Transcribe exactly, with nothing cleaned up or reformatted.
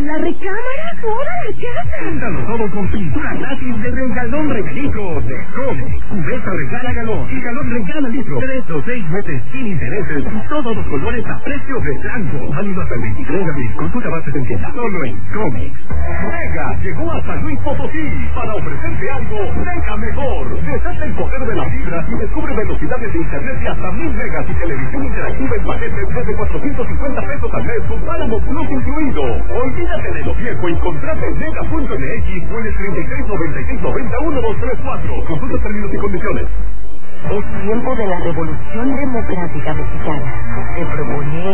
la recámara, toda la casa. Píntalo todo con pintura gratis de Regalón Regalitos de Comex. Cubeta regala galón y galón regala litro. Tres o seis meses sin intereses y todos los colores a precio de blanco. Válido hasta el veintitrés de abril. Consulta bases en tienda. Solo en Comex. Mega llegó a San Luis Potosí para ofrecerte algo mega mejor. Desata el poder de la fibra y descubre velocidades de internet de hasta mil megas y televisión interactiva en paquetes desde cuatrocientos cincuenta pesos al mes con Paramount Plus incluido. Olvídate de lo viejo y contrata en mega punto m x o en el treinta y seis noventa y seis noventa uno dos tres cuatro. Consulta términos y condiciones. Es tiempo de la Revolución Democrática Mexicana. Se propone